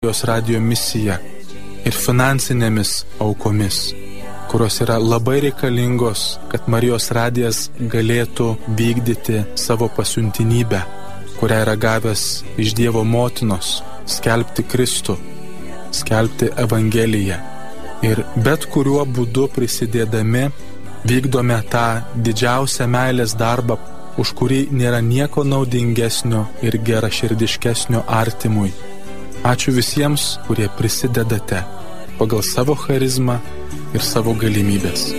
Marijos radijo misija ir finansinėmis aukomis, kurios yra labai reikalingos, kad Marijos radijas galėtų vykdyti savo pasiuntinybę, kurią yra gavęs iš Dievo motinos, skelbti Kristų, skelbti Evangeliją. Ir bet kuriuo būdu prisidėdami vykdome tą didžiausią meilės darbą, už kurį nėra nieko naudingesnio ir geraširdiškesnio artimui. Ačiū visiems, kurie prisidedate pagal savo charizmą ir savo galimybės.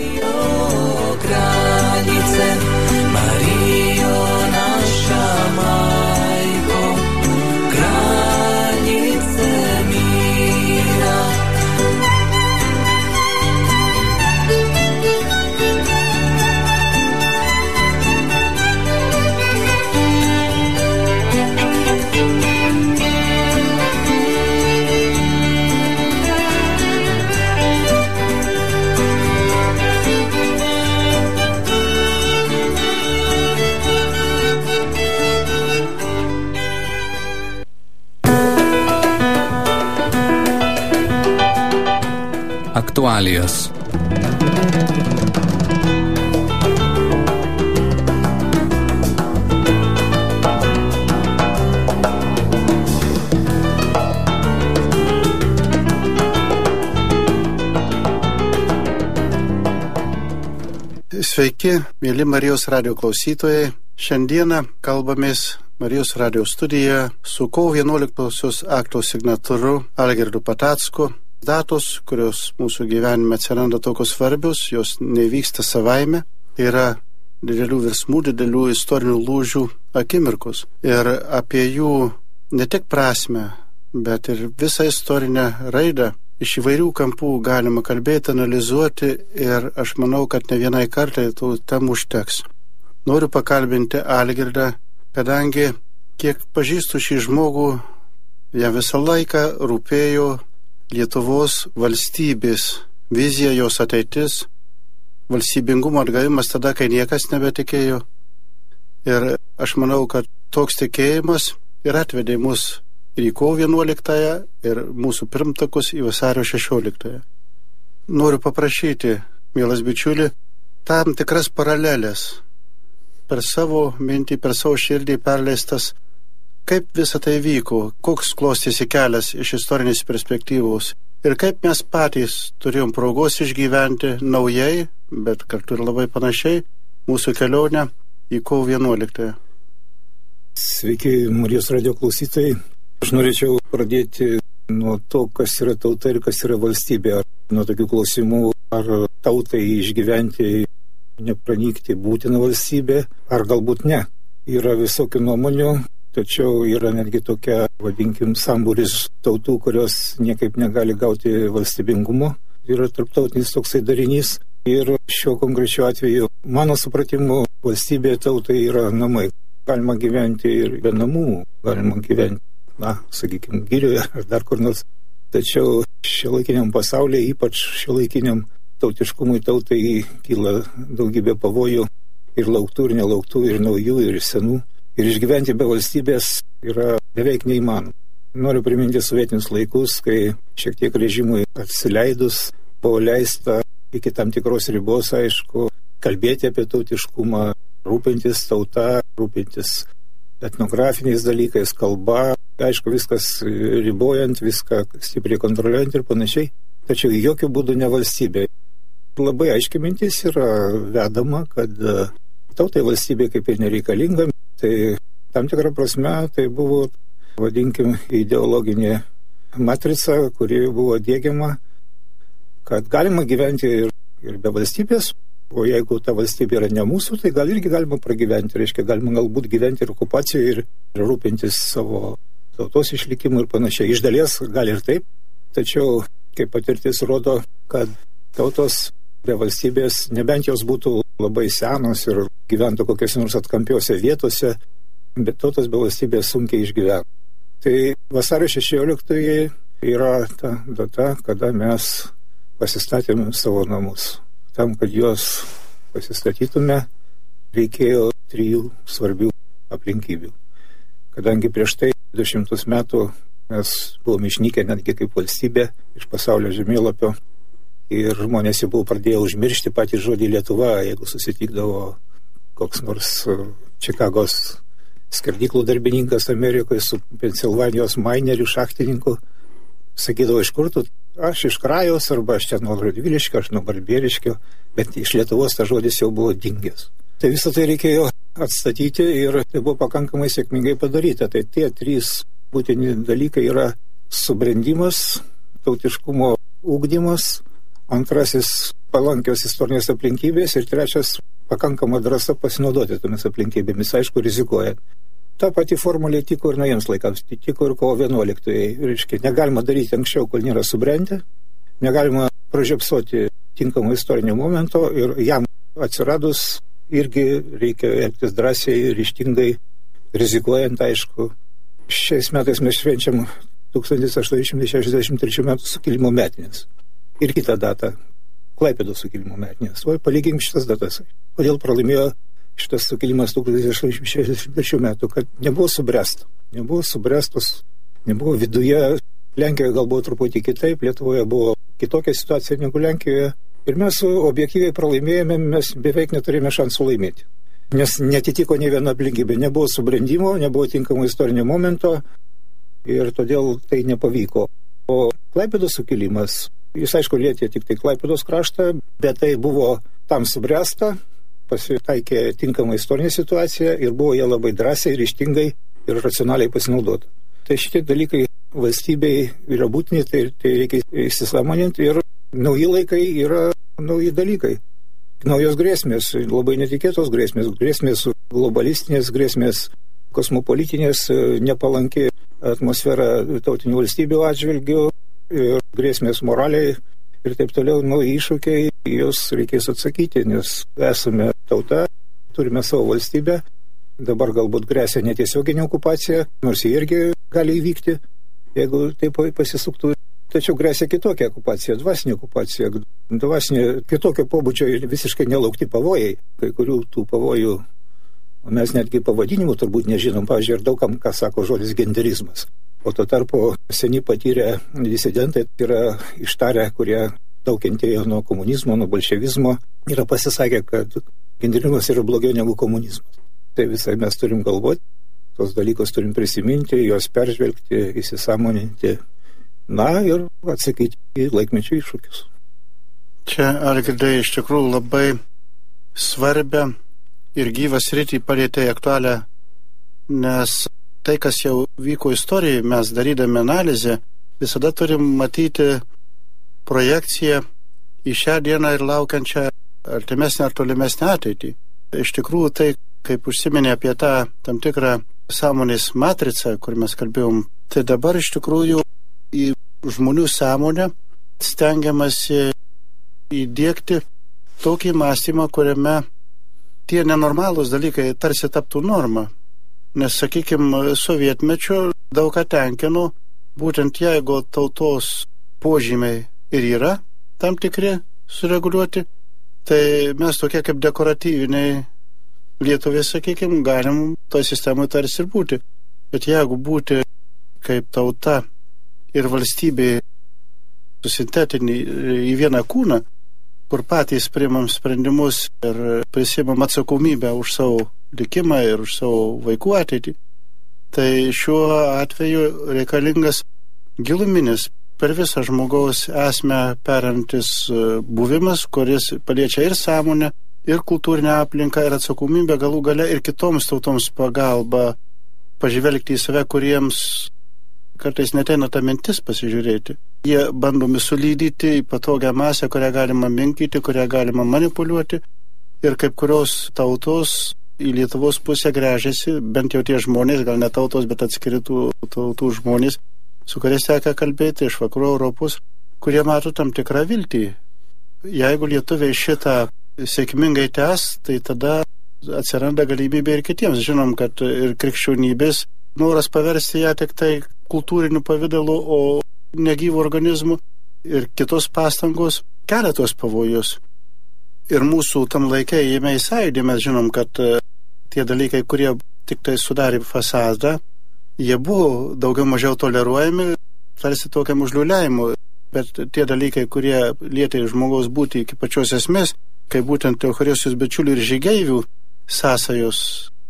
Aktualijos. Sveiki, mėly Marijos radijo klausytojai. Šiandieną kalbamės Marijos radijo studijoje su kovo 11 akto signataru Algirdu Patacku. Datos, kurios mūsų gyvenime atsiranda tokios svarbios, jos nevyksta savaime, yra didelių virsmų, didelių istorinių lūžių akimirkos. Ir apie jų ne tik prasmę, bet ir visą istorinę raidą iš įvairių kampų galima kalbėti, analizuoti ir aš manau, kad ne vienai kartai tų temų užteks. Noriu pakalbinti Algirdą, kadangi kiek pažįstu šį žmogų, jam visą laiką rūpėjo Lietuvos valstybės vizija, jos ateitis, valstybingumo atgavimas tada, kai niekas nebetikėjo. Ir aš manau, kad toks tikėjimas ir atvedė mus ir į kovo 11 ir mūsų pirmtakus į vasario 16. Noriu paprašyti, mielas bičiuli, tam tikras paralelės per savo mintį, per savo širdį perleistas, kaip visa tai vyko, koks klostėsi kelias iš istorinės perspektyvos ir kaip mes patys turėjom progos išgyventi naujai, bet kartu ir labai panašiai, mūsų kelionę į kovo 11. Sveiki, Marijos radijo klausytojai. Aš norėčiau pradėti nuo to, kas yra tauta ir kas yra valstybė. Nuo tokių klausimų, ar tautai išgyventi, nepranykti būtina valstybė, ar galbūt ne. Yra visokių nuomonių. Tačiau yra netgi tokia, vadinkim, sambūris tautų, kurios niekaip negali gauti valstybingumo. Yra tarptautinis toksai darinys. Ir šiuo konkrečiu atveju, mano supratimu, valstybė tautai yra namai. Galima gyventi ir be namų, galima gyventi, sakykime, girioje ar dar kur nors. Tačiau šiuolaikiniam pasaulyje, ypač šiuolaikiniam tautiškumui tautai kyla daugybė pavojų ir lauktų, ir nelauktų, ir naujų, ir senų. Ir išgyventi be valstybės yra beveik neįmanoma. Noriu priminti sovietinius laikus, kai šiek tiek režimui atsileidus buvo leista iki tam tikros ribos, aišku, kalbėti apie tautiškumą, rūpintis tauta, rūpintis etnografiniais dalykais, kalba, aišku, viskas ribojant, viską stipriai kontroliuojant ir panašiai. Tačiau jokių būdų ne valstybė. Labai aiški mintis yra vedama, kad tautai valstybė kaip ir nereikalinga. Tai tam tikrą prasme tai buvo, vadinkim, ideologinė matrica, kuri buvo diegiama, kad galima gyventi ir be valstybės, o jeigu ta valstybė yra ne mūsų, tai gal irgi galima pragyventi, reiškia, galima galbūt gyventi ir okupacijoje ir rūpintis savo tautos išlikimu ir panašiai. Iš dalies gal ir taip, tačiau kaip patirtis rodo, kad tautos be valstybės, nebent jos būtų labai senos ir gyventų kokiose nors atkampiose vietose, bet tautos be valstybės sunkiai išgyvena. Tai vasario 16 yra ta data, kada mes pasistatėme savo namus. Tam, kad juos pasistatytume, reikėjo 3 svarbių aplinkybių. Kadangi prieš tai 200 metų Mes buvome išnykę netgi kaip valstybė iš pasaulio žemėlapio. Ir žmonės jau buvo pradėję užmiršti patį žodį Lietuva, jeigu susitikdavo koks nors Čikagos skerdyklų darbininkas Amerikoje su Pensilvanijos maineriu šachtininku. Sakydavo, iš kur tu? Aš iš Krajos, arba aš čia nuo Radviliškio, aš nuo Balbieriškio, bet iš Lietuvos tas žodis jau buvo dingęs. Tai visą tai reikėjo atstatyti ir tai buvo pakankamai sėkmingai padaryta. Tai tie 3 būtini dalykai yra subrendimas, tautiškumo ugdymas, 2 palankios istorinės aplinkybės ir 3 pakankama drąsa pasinaudoti tomis aplinkybėmis, aišku, rizikuojant. Ta pati formulė tiko ir naujiems laikams, tiko ir kovo 11-ąjai. Reiškia, negalima daryti anksčiau, kol nėra subrendę, negalima pražiopsoti tinkamo istorinio momento ir jam atsiradus irgi reikia elgtis drąsiai, ryžtingai, rizikuojant, aišku. Šiais metais mes švenčiam 1863 metų sukilimo metinės. Ir kitą datą, Klaipėdos sukilimo metinės. O palyginkim šitas datas. Kodėl pralaimėjo šitas sukilimas 1863 metų? Kad nebuvo subręsta. Nebuvo subręstos, nebuvo viduje. Lenkijoje gal buvo truputį kitaip, Lietuvoje buvo kitokia situacija negu Lenkijoje. Ir mes objektyviai pralaimėjome, mes beveik neturėjome šansų laimėti. Nes netitiko nei viena aplinkybė. Nebuvo subrendimo, nebuvo tinkamo istorinio momento ir todėl tai nepavyko. O Klaipėdos sukilimas, jis aišku lietė tik tai Klaipėdos kraštą, bet tai buvo tam subręsta, pasitaikė tinkama istorinė situacija ir buvo jie labai drąsiai, ryžtingai ir racionaliai pasinaudota. Tai šitie dalykai valstybei yra būtini, tai reikia įsisąmoninti ir nauji laikai yra nauji dalykai. Naujos grėsmės, labai netikėtos grėsmės globalistinės, grėsmės kosmopolitinės, nepalanki atmosfera tautinių valstybių atžvilgių ir grėsmės moraliai ir taip toliau, nauji iššūkiai, jos reikės atsakyti, nes esame tauta, turime savo valstybę, dabar galbūt grėsia netiesioginė okupacija, nors jie irgi gali įvykti, jeigu taip pasisuktų. Tačiau grėsia kitokia okupacija, dvasinė kitokio pobūdžio ir visiškai nelaukti pavojai. Kai kurių tų pavojų mes netgi pavadinimų turbūt nežinom, pavyzdžiui, ir daugam, ką sako žodis genderizmas. O to tarpu seni patyrę disidentai yra ištarę, kurie daug kentėjo nuo komunizmo, nuo bolševizmo, yra pasisakę, kad genderizmas yra blogiau negu komunizmas. Tai visai mes turim galvoti, tos dalykus turim prisiminti, juos peržvelgti, įsisąmoninti. Na ir atsakyti į laikmečio iššūkius. Čia, Algirdai, iš tikrųjų labai svarbią ir gyvą sritį palietė aktualią, nes tai, kas jau vyko istorijoje, mes darydami analizę, visada turim matyti projekciją į šią dieną ir laukiančią artimesnę ar tolimesnę ateitį. Iš tikrųjų, tai, kaip užsiminė apie tą tam tikrą sąmonės matricą, kur mes kalbėjom, tai dabar iš tikrųjų į žmonių sąmonę stengiamasi įdiegti tokį mąstymą, kuriame tie nenormalūs dalykai tarsi taptų norma. Nes, sakykime, sovietmečio daug ką tenkino, būtent jeigu tautos požymiai ir yra tam tikri sureguliuoti, tai mes tokie kaip dekoratyviniai lietuviai, sakykime, galim toje sistemoje tarsi ir būti. Bet jeigu būti kaip tauta ir valstybė susintetinį į vieną kūną, kur patys priimam sprendimus ir prisimam atsakomybę už savo likimą ir už savo vaikų ateitį, tai šiuo atveju reikalingas giluminis per visą žmogaus esmę perantis buvimas, kuris paliečia ir sąmonę, ir kultūrinę aplinką, ir atsakomybę galų gale ir kitoms tautoms pagalba pažvelgti į save, kuriems kartais neteina ta mintis pasižiūrėti. Jie bandomi sulydyti į patogią masę, kurią galima minkyti, kurią galima manipuliuoti. Ir kaip kurios tautos į Lietuvos pusę gręžiasi, bent jau tie žmonės, gal ne tautos, bet atskiri tautų žmonės, su kuriais teka kalbėti iš vakarų Europos, kurie mato tam tikrą viltį. Jeigu lietuviai šitą sėkmingai tęs, tai tada atsiranda galimybė ir kitiems. Žinom, kad ir krikščionybės noras paversti ją tik tai kultūriniu pavidalu, o negyvų organizmų ir kitos pastangos kelia tos pavojus. Ir mūsų tam laikai įėjime į sąjūdį mes žinom, kad tie dalykai, kurie tik tai sudarė fasadą jie buvo daugiau mažiau toleruojami, tarsi tokiam užliuliavimu. Bet tie dalykai, kurie lietė žmogaus būti iki pačios esmės, kaip būtent Eucharistijos bičiulių ir žygeivių sąsajos.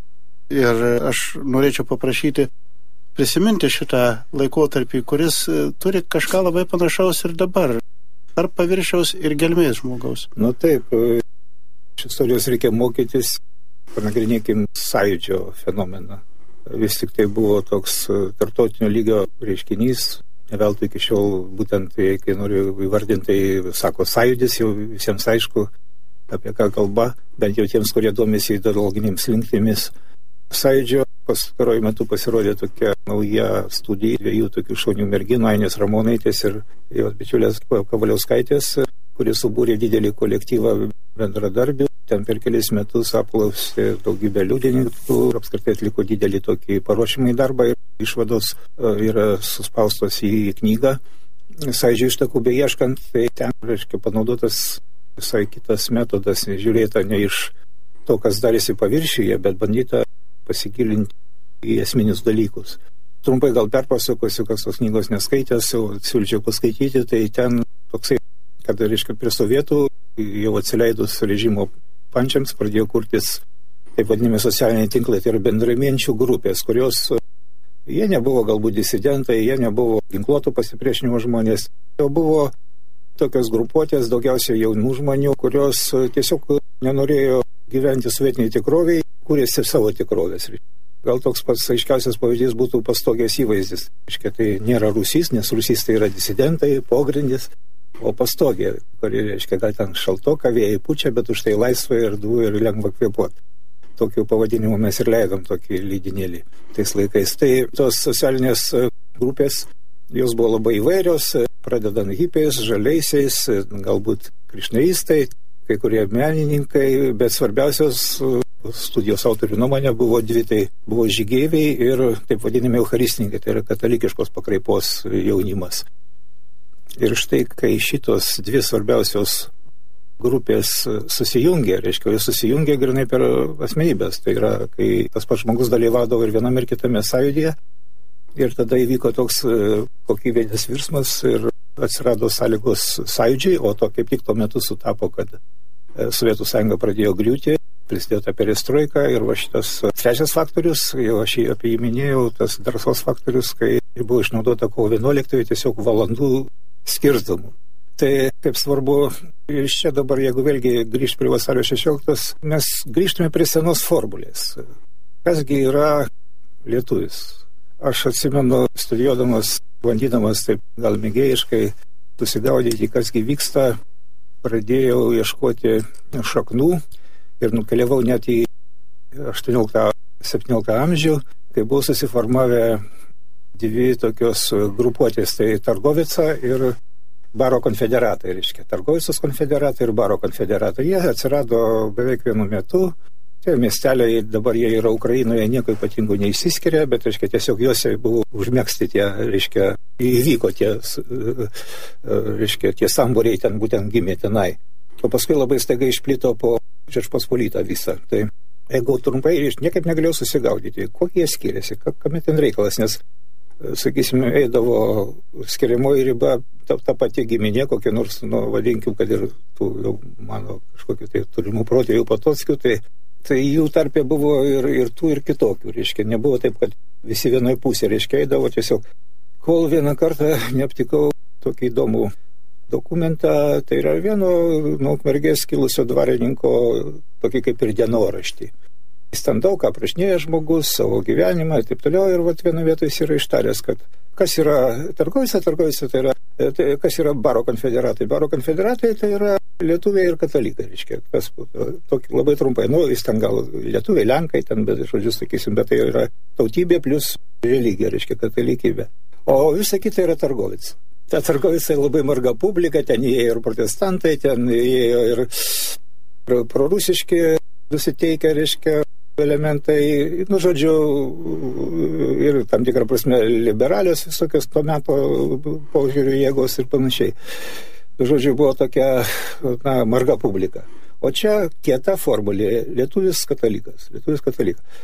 Ir aš norėčiau paprašyti prisiminti šitą laikotarpį, kuris turi kažką labai panašaus ir dabar, tarp paviršiaus ir gelmės žmogaus. Nu taip, iš istorijos reikia mokytis, panagrinėkim sąjūdžio fenomeną. Vis tik tai buvo toks tarptautinio lygio reiškinys, ne veltui iki šiol, būtent, kai noriu įvardinti, tai sako sąjūdis, jau visiems aišku, apie ką kalba, bent jau tiems, kurie domisi ideologinėms linktimis. Sąjūdžio pastaruoju metu pasirodė tokia nauja studija dviejų tokių šaunių merginų, Ainės Ramonaitės ir jos bičiulės Kavaliauskaitės, kuris subūrė didelį kolektyvą bendradarbių. Ten per kelis metus apklausė daugybę liudininkų, apskritai atliko didelį tokį paruošimą į darbą ir išvados yra suspaustos į knygą. Sąjūdžio ištakų beieškant, tai ten, reiškia, panaudotas visai kitas metodas, žiūrėta ne iš to, kas darėsi paviršiuje, bet bandyta pasigilinti į esminius dalykus. Trumpai gal perpasakosiu, kas tos knygos neskaitęs, jau siūlyčiau paskaityti, tai ten toksai, kad, reiškia, prie sovietų jau atsileidus režimo pančiams pradėjo kurtis taip vadinami socialiniai tinklai, tai yra bendraminčių grupės, kurios jie nebuvo galbūt disidentai, jie nebuvo ginkluotų pasipriešinimo žmonės, jau buvo tokios grupuotės, daugiausiai jaunų žmonių, kurios tiesiog nenorėjo gyventi sovietiniai tikroviai, kūrėsi savo tikrovės. Gal toks pats aiškiausias pavyzdys būtų Pastogės įvaizdis. Reiškia, tai nėra Rusys, nes Rusys tai yra disidentai, pogrindis, o Pastogė, kuri, reiškia, gal ten šaltoka, vėjai pučia, bet už tai laisva ir du ir lengva kvėpuoti. Tokiu pavadinimu mes ir leidom tokį lydinėlį tais laikais. Tai tos socialinės grupės, jos buvo labai įvairios, pradedant hipiais, žaliaisiais, galbūt krišnaistai, kai kurie menininkai, bet svarbiausios studijos autorių nuomonė buvo dvi, tai buvo žygeiviai ir taip vadinami eucharistininkai, tai yra katalikiškos pakraipos jaunimas. Ir štai, kai šitos dvi svarbiausios grupės susijungė, reiškia, jis susijungė grinai per asmenybės, tai yra, kai tas pats žmogus dalyvaudavo ir viename ir kitame sąjūdyje, ir tada įvyko toks kokybės virsmas ir atsirado sąlygos sąjūdžiai, o to kaip tik tuo metu sutapo, kad Sovietų sąjunga pradėjo griūti, prisidėjo ta perestroika ir va šitas trečias faktorius, jau aš apie jį minėjau, tas drąsos faktorius, kai buvo išnaudota kovo 11 tiesiog valandų skirstamų. Tai kaip svarbu, ir čia dabar, jeigu vėlgi grįžt prie vasario 16, mes grįžtume prie senos formulės. Kasgi yra lietuvis? Aš atsimenu, studijuodamas, bandydamas taip gal mėgėjiškai susigaudyti, kasgi vyksta, pradėjau ieškoti šaknų ir nukeliavau net į 18-17 amžių, kai buvo susiformavę dvi tokios grupuotės, tai Targovica ir Baro konfederatai, reiškia, Targovicos konfederatai ir Baro konfederatai. Jie atsirado beveik vienu metu. Tie miesteliai dabar jie yra Ukrainoje, nieko ypatingo neišsiskiria, bet, reiškia, tiesiog juose buvo užmėgsti tie, reiškia, įvyko tie, reiškia, tie samboriai ten būtent gimė tenai. O paskui labai staiga išplito po Žečpospolitą visą. Tai jeigu trumpai, niekaip negalėjau susigaudyti, kokie jie skiriasi, kame ten reikalas, nes, sakysime, eidavo skiriamoji riba, ta pati giminė, kokie nors, vadinkim, kad ir tų jau mano kažkokių tai turimų protėvių Potockių, tai jų tarpė buvo ir tų, ir kitokių, reiškia, nebuvo taip, kad visi vienoj pusė, reiškia, eidavo tiesiog, kol vieną kartą neaptikau tokį įdomų dokumentą, tai yra vieno nuo Ukmergės kilusio dvarininko tokį kaip ir dienoraštį. Jis ten daug ką aprašinėja žmogus, savo gyvenimą ir taip toliau, ir vat vienu vietu jis yra ištaręs, kad kas yra Targovica, tai yra, kas yra Baro konfederatai. Baro konfederatai tai yra lietuviai ir katalikai, reiškia, kas tokį labai trumpai, jis ten gal lietuviai, lenkai, ten, bet, žodžiu, sakysim, bet tai yra tautybė plus religija, reiškia, katalikybė. O visa kita yra Targovica. Ta Targovica labai marga publika, ten įėjo ir protestantai, ten įėjo ir prorusiški nusiteikę, reiškia, elementai, žodžiu, ir tam tikrą prasme liberalios visokios to meto požiūrių jėgos ir panašiai. Žodžiu, buvo tokia, marga publika. O čia kieta formulė, lietuvis katalikas.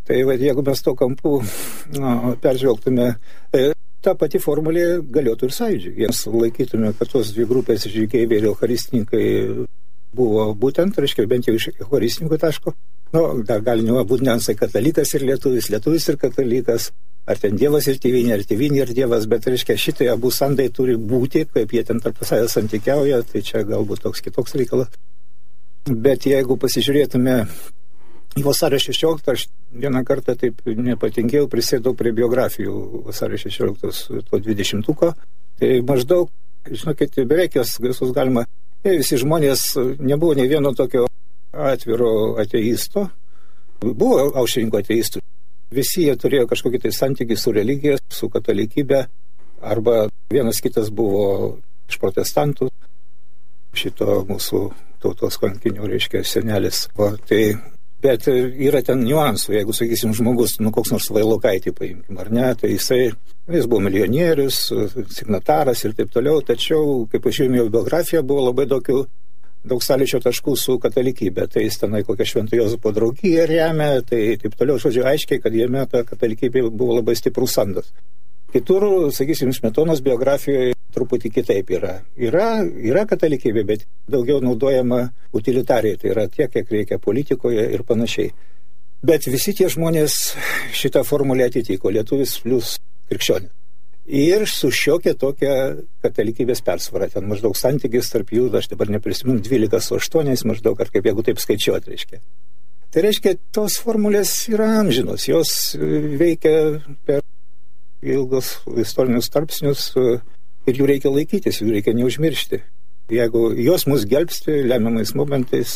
Tai jeigu mes to kampu peržvelgtume, tai ta pati formulė galėtų ir sąjūdžiui. Jiems laikytume, kad tos dvi grupės žygeiviai ir eucharistininkai buvo būtent, reiškia, bent jau iš eucharistininkų taško. Dar gali būti niuansai katalikas ir lietuvis ir katalikas, ar ten Dievas ir tėvynė, ar tėvynė ir Dievas, bet, reiškia, šitai abu sandai turi būti, kaip jie ten tarp savęs santykiauja, tai čia galbūt toks kitoks reikalas. Bet jeigu pasižiūrėtume į vasario 16, aš vieną kartą taip nepatingėjau, prisėdau prie biografijų vasario 16, to 20-uko, tai maždaug, žinokit, beveik jos visus galima, visi žmonės, nebuvo nei vieno tokio atviro ateisto, buvo aušrininko ateistų, visi jie turėjo kažkokį tai santykį su religija, su katalikybė, arba vienas kitas buvo iš protestantų, šito mūsų tautos kankinių, reiškia, senelis. Bet yra ten niuansų, jeigu, sakysim, žmogus, koks nors Vailokaitį paimkim, ar ne, tai jis buvo milijonierius, signataras ir taip toliau, tačiau, kaip pažiūrėjome jo biografiją, buvo labai daug sąlyčio taškų su katalikybė, tai jis tenai kokią Švento Jozapo draugiją remia, tai taip toliau, žodžiu, aiškiai, kad jame ta katalikybė buvo labai stiprus sandas. Kitur, sakysim, Smetonos biografijoje truputį kitaip yra. Yra katalikybė, bet daugiau naudojama utilitariai, tai yra tiek, kiek reikia politikoje ir panašiai. Bet visi tie žmonės šitą formulę atitiko, lietuvis plus krikščionis. Ir su šiokia tokia katalikybės persvara. Ten maždaug santykis tarp jų, aš dabar neprisimenu, 12:8 maždaug, ar kaip jeigu taip skaičiuoti, reiškia. Tai reiškia, tos formulės yra amžinos, jos veikia per ilgus istorinius tarpsnius ir jų reikia laikytis, jų reikia neužmiršti. Jeigu jos mus gelbsti lemiamais momentais.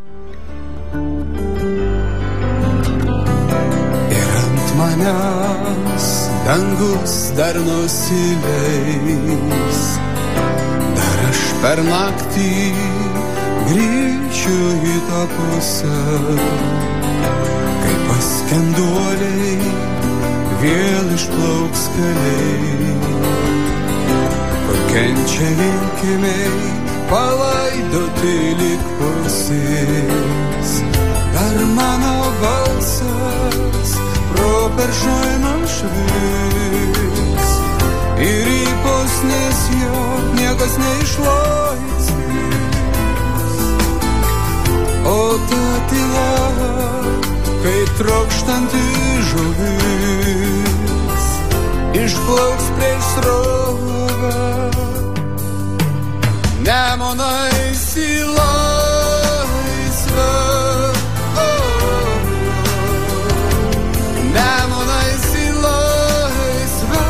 Ir ant manęs dangus dar nusileis, dar aš per naktį grįšiu į tą pusę, kai paskenduoliai vėl išplauks keliai, kur kenčia linkimiai palaidoti likusis. Dar mano balsas properšoj nušvis ir į pusnis jo niekas neišlaisvės. O ta tyla, kai trokštanti žuvis išplauks prieš srovę, nemonais į laisvę, nemonais į laisvę,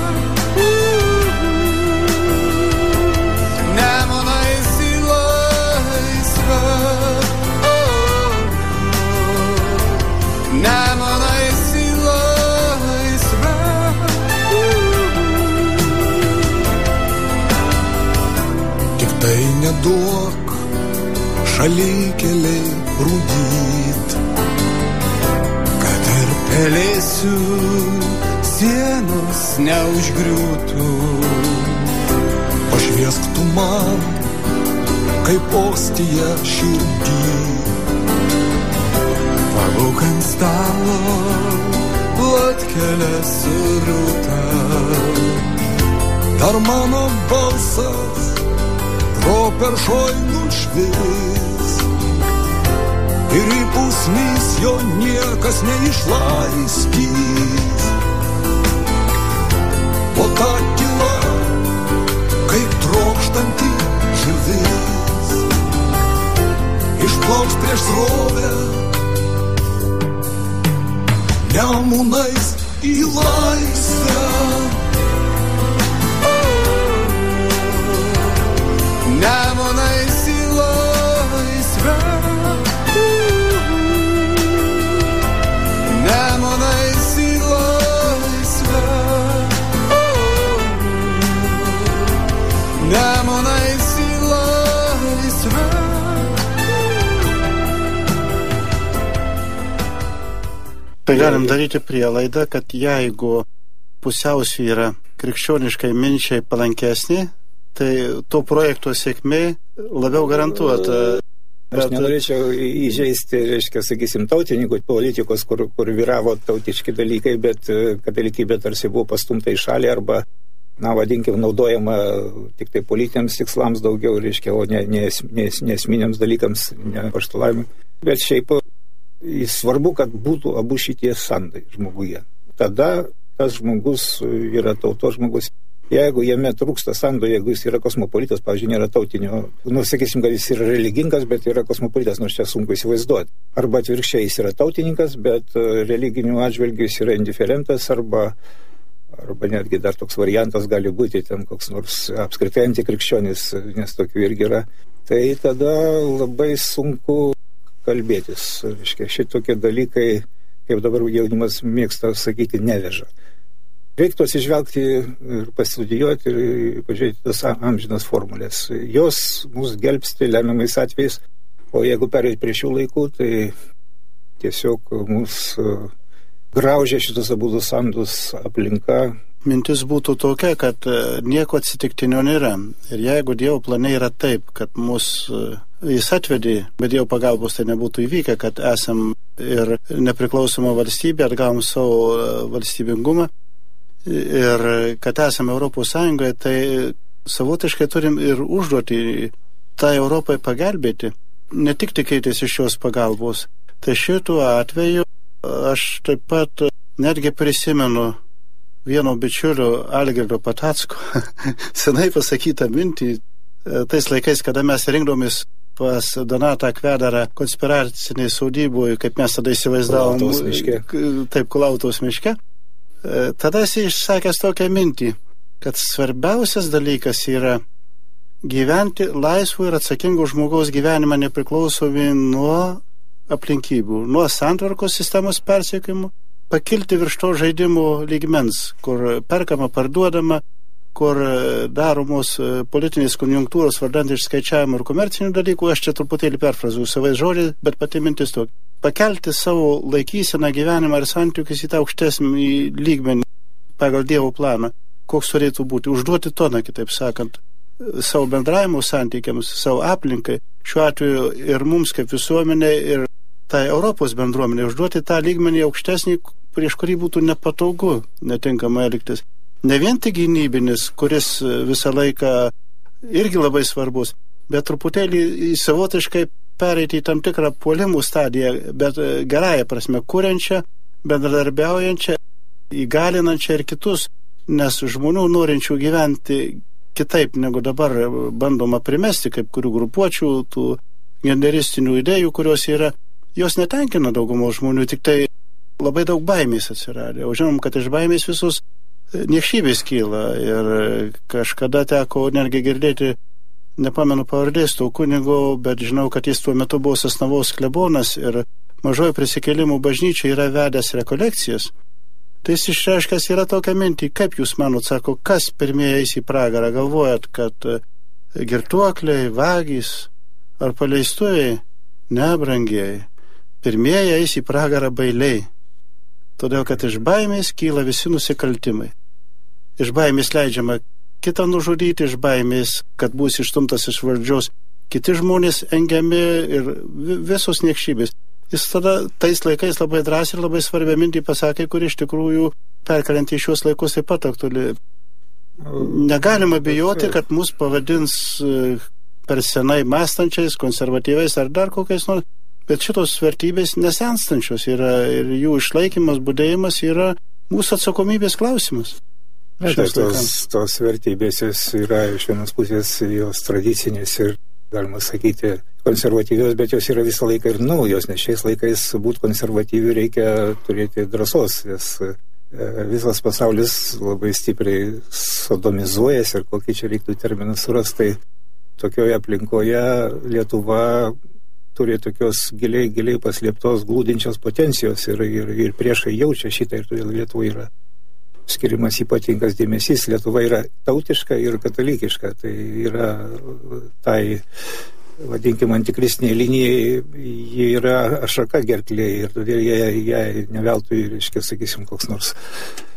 nemonais į laisvę, nemonais į laisvę. Tik tai neduok šalikeliai rūdyt, kad ir pelėsių sienos neužgriūtų. Pašviesk tu man, kaip ostija širdį, pabūk ant stalo platkelę surūtą. Dar mano balsas properšoj nušvis ir į pusnis jo niekas neišlaistys. O ta tyla, kaip trokštanti žuvis, išplauks prieš srovę, nemunais į laisvę. Nemonais į laisvę, nemonais į laisvę, nemonais į laisvę. Tai galim daryti prielaidą, kad jeigu pusiausvyra krikščioniškai minčiai palankesnė, tai to projekto sėkmė labiau garantuota. Aš nenorėčiau įžeisti, reiškia, sakysim, tautininkų politikos, kur vyravo tautiški dalykai, bet katalikybė tarsi buvo pastumta į šalį arba, vadinkim, naudojama tik tai politiniams tikslams daugiau, reiškia, o ne esminiams dalykams, ne apaštalavimui. Bet šiaip svarbu, kad būtų abu šitie sandai žmoguje. Tada tas žmogus yra tautos žmogus. Jeigu jame trūksta sando, jeigu jis yra kosmopolitas, pavyzdžiui, nėra tautinio, sakysim, kad jis yra religingas, bet yra kosmopolitas, nors čia sunku įsivaizduoti. Arba atvirkščiai, jis yra tautininkas, bet religinių atžvilgių jis yra indiferentas, arba netgi dar toks variantas gali būti, ten koks nors apskritai antikrikščionis, nes tokių irgi yra. Tai tada labai sunku kalbėtis. Reiškia, šitokie dalykai, kaip dabar jaunimas mėgsta sakyti, neveža. Reiktų atsižvelgti ir pasistudijuoti ir pažiūrėti tas amžinas formulės. Jos mus gelbsti lemiamais atvejais, o jeigu perėti prie šių laikų, tai tiesiog mus graužia šitus abudu sandus aplinka. Mintis būtų tokia, kad nieko atsitiktinio nėra. Ir jeigu Dievo plane yra taip, kad jis atvedė, bet Dievo pagalbos tai nebūtų įvykę, kad esam ir nepriklausoma valstybė, atgavom savo valstybingumą, ir kad esame Europos Sąjungoje, tai savotiškai turim ir užduoti tai Europai pagelbėti, ne tik tikėtis iš šios pagalbos. Tai šituo atveju aš taip pat netgi prisimenu vieno bičiulio Algirdo Patacko senai pasakytą mintį, tais laikais, kada mes rinkdomis pas Donatą Kvedarą konspiracinėje sodyboje, kaip mes tada įsivaizdavom, Kulautos miške. Tada jis išsakęs tokią mintį, kad svarbiausias dalykas yra gyventi laisvų ir atsakingų žmogaus gyvenimą nepriklausomi nuo aplinkybių, nuo santvarkos sistemos persiekimų, pakilti virš to žaidimų lygmens, kur perkama, parduodama, kur daromos politinės konjunktūros vardant išskaičiavimų ir komercinių dalykų. Aš čia truputėlį perfrazuoju savais žodžiais, bet pati mintis tokia. Pakelti savo laikyseną gyvenimą ir santykius į tą aukštesnį lygmenį pagal Dievo planą, koks turėtų būti. Užduoti toną, kitaip sakant, savo bendravimo santykiams, savo aplinkai, šiuo atveju ir mums kaip visuomenė, ir tai Europos bendruomenė, užduoti tą lygmenį aukštesnį, prieš kurį būtų nepatogu netinkamai elgtis. Ne vien tik gynybinis, kuris visą laiką irgi labai svarbus, bet truputėlį savotiškai pereiti į tam tikrą puolimų stadiją, bet gerąją prasme, kuriančią, bendradarbiaujančią, įgalinančią ir kitus, nes žmonių norinčių gyventi kitaip negu dabar bandoma primesti, kaip kurių grupuočių, tų generistinių idėjų, kurios yra, jos netenkina daugumos žmonių, tik tai labai daug baimės atsiradė. O žinom, kad iš baimės visus niekšybės kyla ir kažkada teko netgi girdėti, nepamenu pavardės to kunigo, bet žinau, kad jis tuo metu buvo Sasnavos klebonas ir Mažojo prisikėlimų bažnyčia yra vedęs rekolekcijas. Tai jis išreiškęs yra tokia mintį, kaip jūs manot, sako, kas pirmieji eis į pragarą, galvojat, kad girtuokliai, vagys ar paleistuvai? Ne, brangieji, pirmieji eis į pragarą bailiai, todėl kad iš baimės kyla visi nusikaltimai. Iš baimės leidžiama kitą nužudyti, iš baimės, kad bus išstumtas iš valdžios kiti žmonės engiami ir visos niekšybės. Jis tada tais laikais labai drąsiai ir labai svarbią mintį pasakė, kuri iš tikrųjų perkeliant į šios laikus taip pat aktuali. Negalima bijoti, kad mus pavadins per senai mąstančiais, konservatyviais ar dar kokiais nors, bet šitos vertybės nesenstančios yra ir jų išlaikymas, budėjimas yra mūsų atsakomybės klausimas. Tos vertybės yra iš vienos pusės jos tradicinės ir, galima sakyti, konservatyvios, bet jos yra visą laiką ir naujos, nes šiais laikais būti konservatyvių reikia turėti drąsos, nes visas pasaulis labai stipriai sodomizuojas ir kokį čia reiktų terminą surasti. Tai tokioje aplinkoje Lietuva turi tokios giliai paslėptos glūdinčios potencijos ir priešai jaučia šitą ir todėl Lietuva yra skirimas ypatingas dėmesys. Lietuva yra tautiška ir katalikiška, tai yra tai, vadinkime, antikristiniai linijai, jie yra ašaka gerklėje ir todėl jie neveltui, reiškia, sakysim, koks nors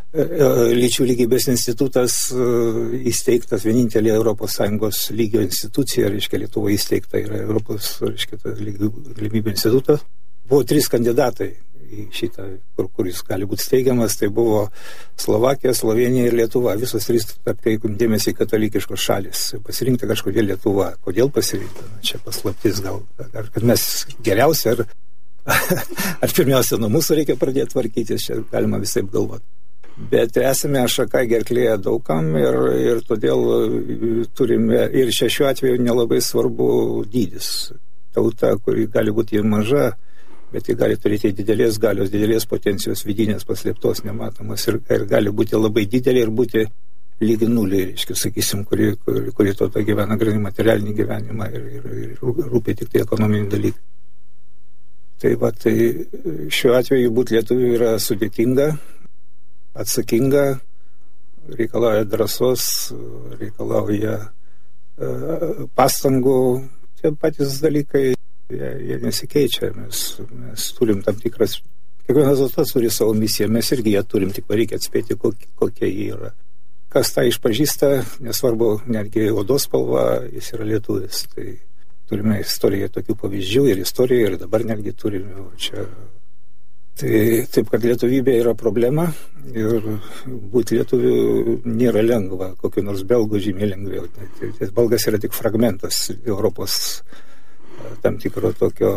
Lyčių lygybės institutas įsteigtas, vienintelė ES lygio institucija, reiškia Lietuva įsteigta yra Europos, reiškia, lygių galimybių institutas. Buvo 3 kandidatai į šitą, kuris gali būti steigiamas, tai buvo Slovakija, Slovenija ir Lietuva. Visos 3 atkreipim dėmesį katalikiškos šalis. Pasirinkta kažkodėl Lietuva. Kodėl pasirinkta? Čia paslaptis gal. Ar kad mes geriausi, ar pirmiausia nuo mūsų reikia pradėti tvarkytis, čia galima visai galvoti. Bet esame šaka gerklėje daugam ir todėl turime, ir šiuo atveju nelabai svarbu dydis. Tauta, kuri gali būti ir maža, bet jie gali turėti didelės galios, didelės potencijos vidinės paslėptos, nematomas ir gali būti labai didelė ir būti lygi nuliai, reiškia, sakysim, kuri tauta gyvena grinai materialinį gyvenimą ir rūpia tik tai ekonominį dalyką. Tai va, tai šiuo atveju būti lietuviu yra sudėtinga, atsakinga, reikalauja drąsos, reikalauja pastangų. Tie patys dalykai, jie nesikeičia. Mes turim tam tikras, kiekvienas tautas turi savo misiją, mes irgi ją turim, tik reikia atspėti, kokia jį yra. Kas tą išpažįsta, nesvarbu, netgi odos spalva, jis yra lietuvis. Tai turime istorijoje tokių pavyzdžių ir istorijoje, ir dabar netgi turime čia. Tai taip, kad lietuvybė yra problema ir būti lietuviu nėra lengva, kokiu nors belgu žymiai lengviau. Tai belgas yra tik fragmentas Europos tam tikro tokio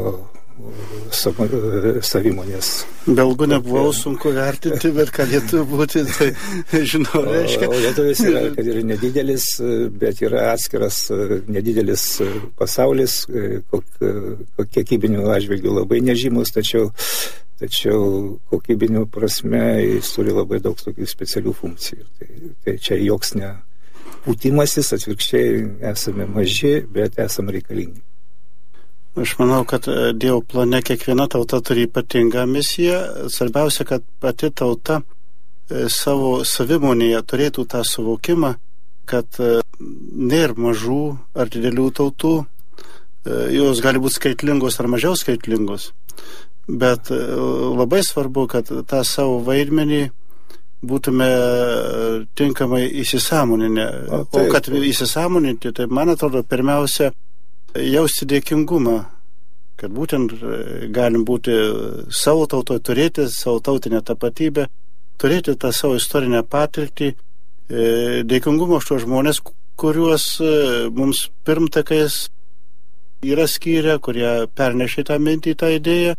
savimonės. Belgų nebuvau sunku vertinti, bet kad lietuviu būti, tai žinau, reiškia. O lietuvis yra, kad yra nedidelis, bet yra atskiras nedidelis pasaulis, kiekybinių atžvilgių labai nežymus, tačiau kokybinių prasme jis turi labai daug tokių specialių funkcijų. Tai čia joks ne pūtimasis, atvirkščiai esame maži, bet esame reikalingi. Aš manau, kad Dievo plane kiekviena tauta turi ypatingą misiją. Svarbiausia, kad pati tauta savo savimonėje turėtų tą suvokimą, kad nėra mažų ar didelių tautų, jos gali būti skaitlingos ar mažiau skaitlingos. Bet labai svarbu, kad tą savo vaidmenį būtume tinkamai įsisąmoninę. O kad įsisąmoninti, tai man atrodo, pirmiausia, jausti dėkingumą, kad būtent galim būti savo tautoje, turėti savo tautinę tapatybę, turėti tą savo istorinę patirtį, dėkingumo už tuos žmonės, kuriuos mums pirmtakais yra skyrę, kurie pernešė tą mintį, tą idėją.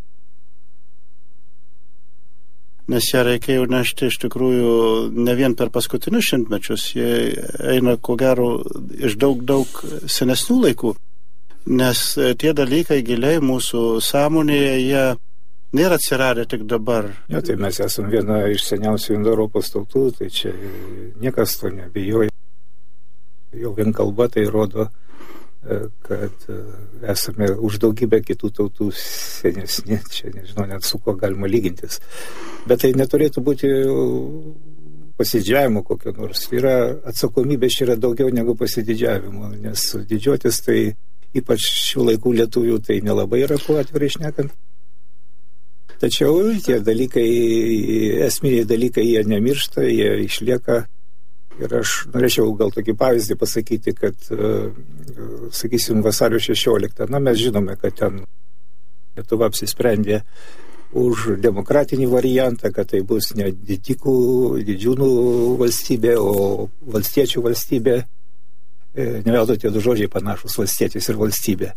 Nes ją reikėjo nešti iš tikrųjų ne vien per paskutinius šimtmečius, jie eina ko gero iš daug senesnių laikų, nes tie dalykai giliai mūsų sąmonėje, jie nėra atsiradę tik dabar. Ja, tai mes esame viena iš seniausių Indoeuropos tautų, tai čia niekas to nebijoja. Jau vien kalba tai rodo, kad esame už daugybę kitų tautų senesni, čia nežinau net su kuo galima lygintis. Bet tai neturėtų būti pasididžiavimo kokio nors. Atsakomybės yra daugiau negu pasididžiavimo, nes didžiuotis tai ypač šių laikų lietuvių tai nelabai yra kuo atvirai šnekant. Tačiau tie dalykai, esminiai dalykai, jie nemiršta, jie išlieka. Ir aš norėčiau gal tokį pavyzdį pasakyti, kad, sakysim, vasario 16, mes žinome, kad ten Lietuva apsisprendė už demokratinį variantą, kad tai bus ne didžiūnų valstybė, o valstiečių valstybė. Ne veltui tie du žodžiai panašus, valstietis ir valstybė.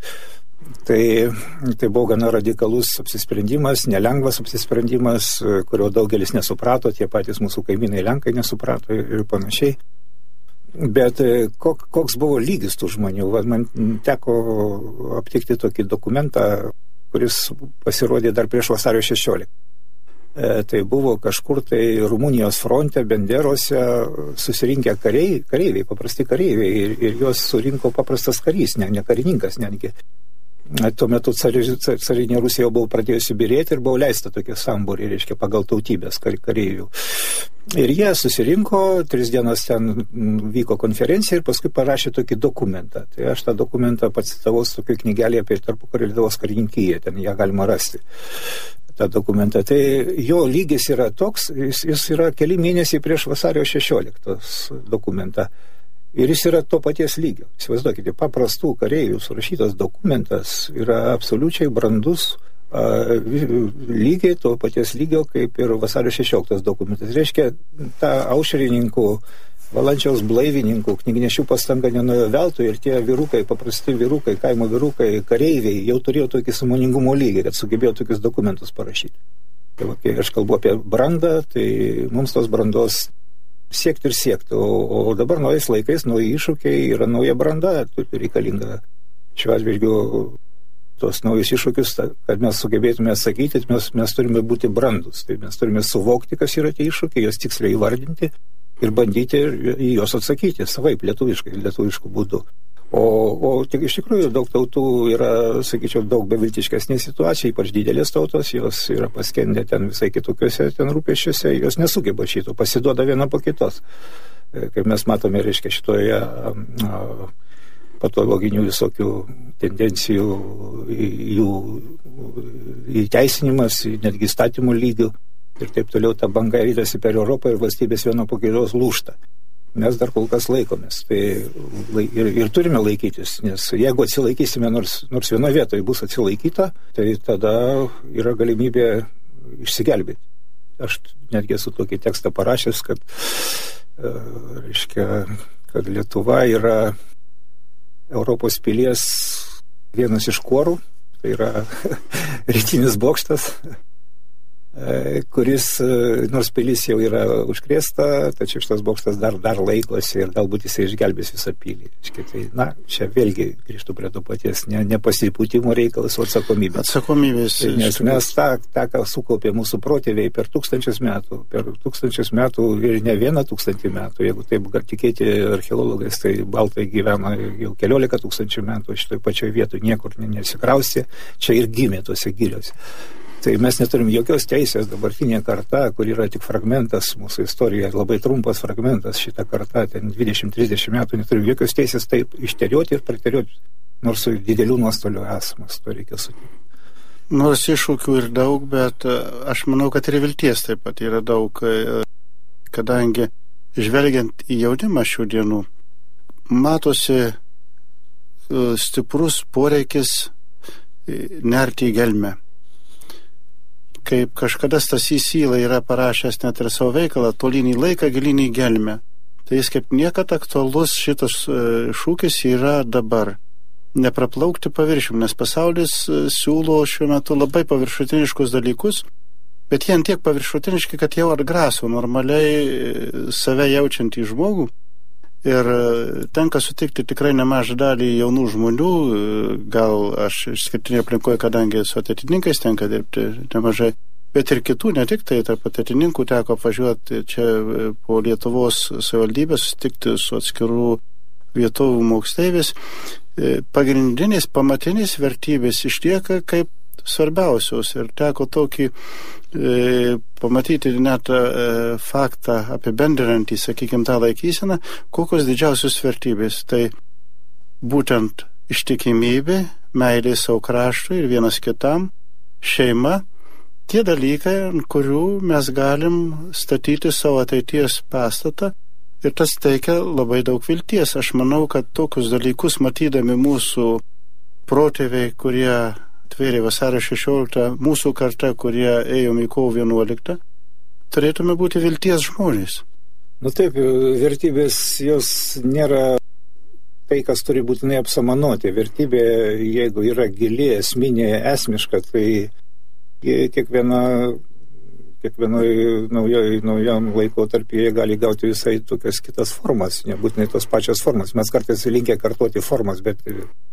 Tai buvo gana radikalus apsisprendimas, nelengvas apsisprendimas, kurio daugelis nesuprato, tie patys mūsų kaimynai Lenkai nesuprato ir panašiai. Bet koks buvo lygis tų žmonių? Man teko aptikti tokį dokumentą, kuris pasirodė dar prieš vasario 16. Tai buvo kažkur tai Rumunijos fronte, Benderose susirinkę kareiviai, paprasti kareiviai, ir juos surinko paprastas karys, ne karininkas netgi. Tuo metu carinė Rusija buvo pradėjusi byrėti ir buvo leista tokie sambūriai, reiškia, pagal tautybės kareivių. Ir jie susirinko, 3 dienas ten vyko konferencija ir paskui parašė tokį dokumentą. Tai aš tą dokumentą pacitavau su tokiu knygelį apie tarpukario Lietuvos karininkiją, ten ją galima rasti. tą dokumentą. Tai jo lygis yra toks, jis yra keli mėnesiai prieš vasario 16 dokumentą. Ir jis yra to paties lygio. Įsivaizduokite, paprastų kareivių surašytas dokumentas yra absoliučiai brandus, lygiai to paties lygio kaip ir vasario 16 dokumentas. Reiškia, ta aušrininkų, Valančiaus blaivininkų, knygnešių pastanga nenuėjo veltui ir tie vyrukai, paprasti vyrukai, kaimo vyrukai, kareiviai jau turėjo tokį sąmoningumo lygį, kad sugebėjo tokius dokumentus parašyti. Tai va, kai aš kalbu apie brandą, tai mums tos brandos siekti ir siekti. O dabar naujais laikais, nauji iššūkiai, yra nauja branda, reikalinga šiuo atveju tos naujus iššūkius, kad mes sugebėtume atsakyti, mes turime būti brandus. Tai mes turime suvokti, kas yra tie iššūkiai, juos tiksliai įvardinti ir bandyti į juos atsakyti savaip, lietuviškų būdų. O tik iš tikrųjų daug tautų yra, sakyčiau, daug beviltiškesnė situacija, ypač didelės tautos, jos yra paskendę ten visai kitokiuose ten rūpesčiuose, jos nesugeba šito, pasiduoda viena po kitos. Kaip mes matome, reiškia, šitoje patologinių visokių tendencijų jų įteisinimas, netgi įstatymų lygių ir taip toliau ta banga rydasi per Europą ir valstybės viena po kitos lūžta. Mes dar kol kas laikomės. Tai ir turime laikytis, nes jeigu atsilaikysime, nors vienoje vietoje bus atsilaikyta, tai tada yra galimybė išsigelbėti. Aš netgi esu tokį tekstą parašęs, kad Lietuva yra Europos pilies vienas iš kuorų, tai yra rytinis bokštas, kuris, nors pilis jau yra užkrėsta, tačiau šitas bokštas dar laikosi ir galbūt jisai išgelbės visą pilį. Tai, čia vėlgi grįžtų prie to paties nepasipūtimo reikalas, o atsakomybės. Nes mes tą, ką sukaupė mūsų protėviai per tūkstančius metų ir ne 1000 metų, jeigu taip tikėti archeologais, tai baltai gyvena jau 14 000 metų šitoj pačioj vietoj, niekur nesikraustė, čia ir gimė tuose giliuose. Tai mes neturim jokios teisės, dabartinė karta, kur yra tik fragmentas mūsų istorijoje, labai trumpas fragmentas, šitą kartą, ten 20-30 metų, neturim jokios teisės taip išterioti ir praterioti, nors su didelių nuostolių esamas, to reikia sutikti. Nors iššūkių ir daug, bet aš manau, kad ir vilties taip pat yra daug, kadangi žvelgiant į jaunimą šių dienų, matosi stiprus poreikis nerti į gelmę. Kaip kažkada Stasys Yla yra parašęs net ir savo veikalą, tolyn į laiką, gilyn į gelmę. Tai jis kaip niekad aktualus šitas šūkis yra dabar. Nepraplaukti paviršium, nes pasaulis siūlo šiuo metu labai paviršutiniškus dalykus, bet jie tiek paviršutiniški, kad jau atgraso normaliai save jaučiantį žmogų. Ir tenka sutikti tikrai nemažą dalį jaunų žmonių, gal aš išskirtinėje aplinkoje, kadangi su ateitininkais tenka dirbti nemažai, bet ir kitų, ne tik tai tarp ateitininkų teko apvažiuoti čia po Lietuvos savivaldybę, susitikti su atskirų vietovių moksleiviais. Pagrindinės, pamatinės vertybės išlieka kaip svarbiausios ir teko tokį pamatyti net faktą apibendrinantį, sakykime, tą laikyseną, kokios didžiausios vertybės. Tai būtent ištikimybė, meilė savo kraštui ir vienas kitam, šeima, tie dalykai, ant kurių mes galim statyti savo ateities pastatą ir tas teikia labai daug vilties. Aš manau, kad tokius dalykus matydami mūsų protėviai, kurie atvėrė vasario 16, mūsų karta, kurie ėjom į kovo 11, turėtume būti vilties žmonės. Taip, vertybės jos nėra tai, kas turi būtinai apsamanoti. Vertybė, jeigu yra gili, esminė, esmiška, tai kiekvienoj naujam laikotarpyje gali gauti visai tokias kitas formas, nebūtinai tos pačios formas. Mes kartais linkę kartoti formas, bet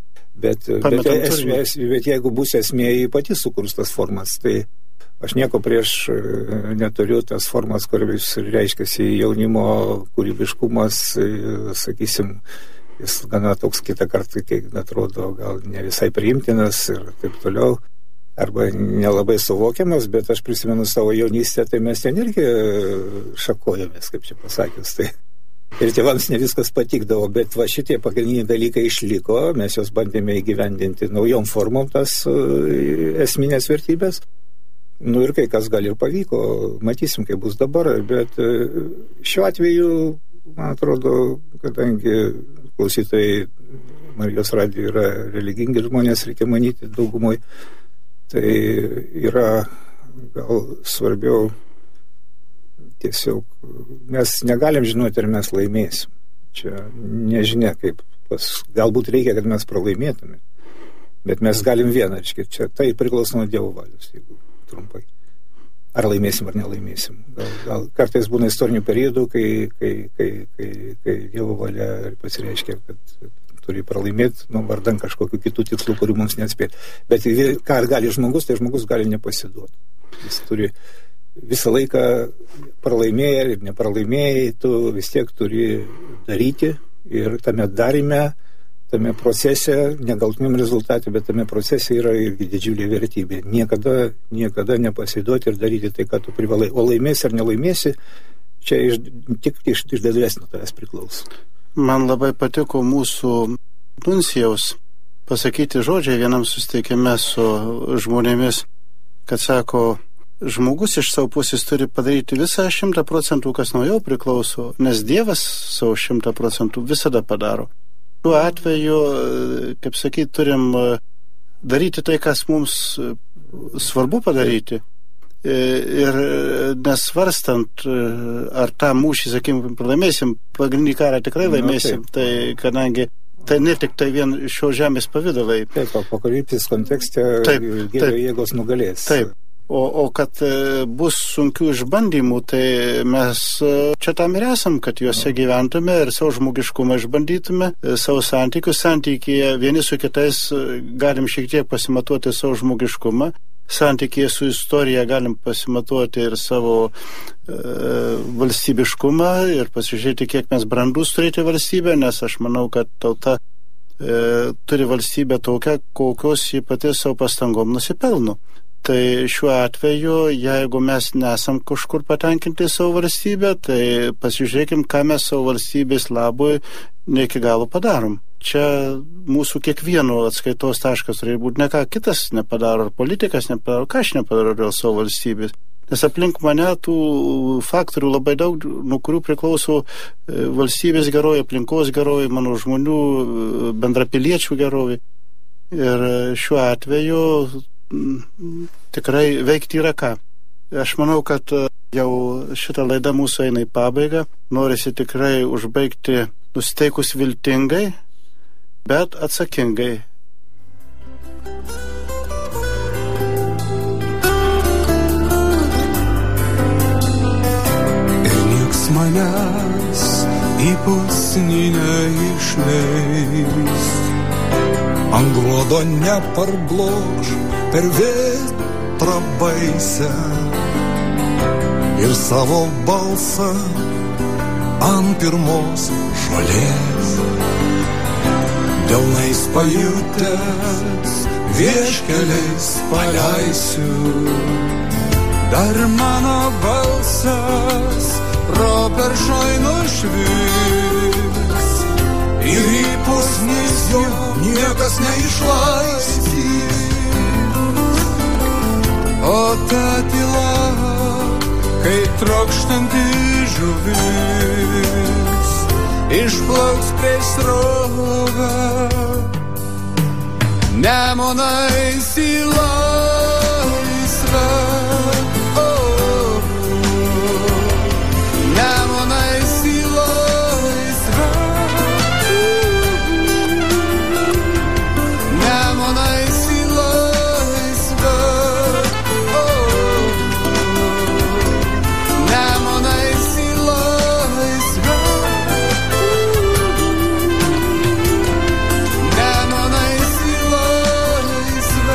jeigu bus esmė, jį pati sukurs tas formas, tai aš nieko prieš neturiu tas formas, kuris reiškiasi jaunimo kūrybiškumas, sakysim, jis gana toks kitą kartą, kiek atrodo, gal ne visai priimtinas ir taip toliau, arba nelabai suvokiamas, bet aš prisimenu savo jaunystę, tai mes ten irgi šakojomės, kaip čia pasakius, tai ir tėvams ne viskas patikdavo, bet va šitie pagrindiniai dalykai išliko, mes jos bandėme įgyvendinti naujom formom tas esminės vertybės. Nu ir kai kas gal ir pavyko, matysim, kaip bus dabar, bet šiuo atveju, man atrodo, kadangi klausytojai Marijos radijo yra religingi žmonės, reikia manyti daugumoj, tai yra gal svarbiau tiesiog, mes negalim žinoti, ar mes laimėsim. Čia nežinia, kaip galbūt reikia, kad mes pralaimėtume, bet mes galim vieną, čia tai priklauso nuo Dievo valios, jeigu trumpai. Ar laimėsim, ar nelaimėsim. Gal kartais būna istorinių periodų, kai Dievo valia pasireiškia, kad turi pralaimėti, vardan kažkokių kitų tikslų, kurių mums neatspėti. Bet ką gali žmogus, tai žmogus gali nepasiduoti. Jis turi visą laiką pralaimėję ir nepralaimėjai, tu vis tiek turi daryti ir tame darime, tame procese, negaltiniam rezultatui, bet tame procese yra irgi didžiulė vertybė. Niekada nepasiduoti ir daryti tai, ką tu privalai. O laimėsi ar nelaimėsi, čia tik iš dalies nuo tavęs priklauso. Man labai patiko mūsų nuncijaus pasakyti žodžiai vienam susitikime su žmonėmis, kad sako, žmogus iš savo pusės turi padaryti visą 100%, kas nuo jo priklauso, nes Dievas savo 100% visada padaro. Šiuo atveju, kaip sakyti, turim daryti tai, kas mums svarbu padaryti. Ir nesvarstant, ar tą mūšį, sakykime, pralaimėsim, pagrindinį karą tikrai laimėsim, tai kadangi tai ne tik tai vien šio žemės pavydalai. Taip, apokalipsės kontekste Dievo jėgos nugalės. Taip. O kad bus sunkių išbandymų, tai mes čia tam ir esam, kad juose gyventume ir savo žmogiškumą išbandytume, savo santykyje vieni su kitais galim šiek tiek pasimatuoti savo žmogiškumą, santykyje su istorija galim pasimatuoti ir savo valstybiškumą ir pasižiūrėti, kiek mes brandus turėti valstybę, nes aš manau, kad tauta turi valstybę tokią, kokios jį pati savo pastangom nusipelno. Tai šiuo atveju, jeigu mes nesam kažkur patenkinti savo valstybę, tai pasižiūrėkim, ką mes savo valstybės labui ne iki galo padarom. Čia mūsų kiekvieno atskaitos taškas turi būti, ne ką kitas nepadaro, ar politikas nepadaro, ką aš nepadaro dėl savo valstybės. Nes aplink mane tų faktorių labai daug, nuo kurių priklauso valstybės gerovė, aplinkos gerovė, mano žmonių, bendrapiliečių gerovė. Ir šiuo atveju tikrai veikti yra ką. Aš manau, kad jau šitą laidą mūsų eina į pabaigą. Norisi tikrai užbaigti nusiteikus viltingai, bet atsakingai. Ir nieks manęs į pusnį neišleis, ant gruodo neparblokš per vėtrą baisę ir savo balsą ant pirmos žolės delnais pajutęs vieškeliais paleisiu. Dar mano balsas properšoj nušviks ir į pusnis jo niekas neišlaistys. O ta tyla, kai trokštanti žuvis išplauks prieš srovę, nemonais į laisvę. Nemonais į laisvę. Nemonais į laisvę. Nemonais į laisvę. Nemonais į laisvę.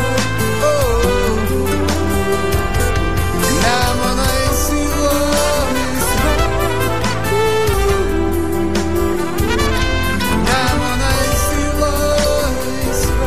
Nemonais į laisvę. Nemonais į laisvę.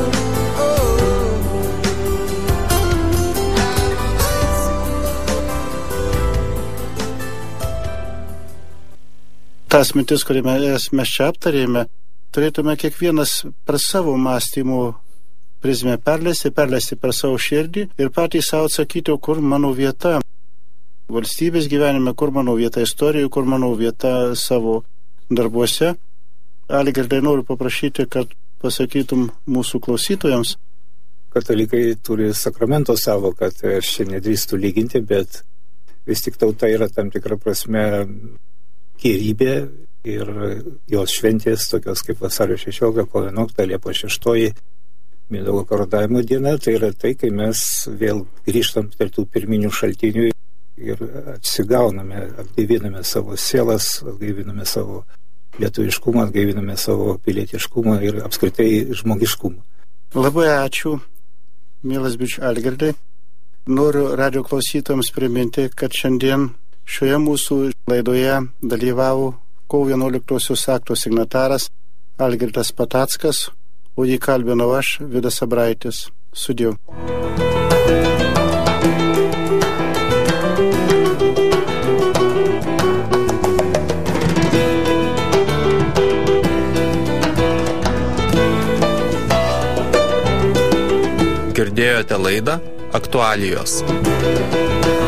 Tas mintis, kurį mes čia aptarėme, turėtume kiekvienas per savo mąstymų prizmę perleisti per savo širdį ir patys savo atsakyti, kur mano vieta valstybės gyvenime, kur mano vieta istorijoje, kur mano vieta savo darbuose. Algirdai, noriu paprašyti, kad pasakytum mūsų klausytojams. Katalikai turi sakramento savoką, tai aš čia nedrįstu lyginti, bet vis tik tauta yra tam tikra prasme gėrybė ir jos šventės, tokios kaip vasario 16, kovo 11, Liepos 6, Mindaugo karūnavimo diena, tai yra tai, kai mes vėl grįžtam prie tų pirminių šaltinių ir atsigauname, atgaiviname savo sielas, atgaiviname savo lietuviškumą, atgaiviname savo pilietiškumą ir apskritai žmogiškumą. Labai ačiū, mielas bičiu Algirdai. Noriu radio klausytojams priminti, kad šiandien šioje mūsų laidoje dalyvavo kovo 11 akto signataras Algirdas Patackas, o jį kalbinau aš, Vidas Abraitis. Sudieu. Girdėjote laidą Aktualijos.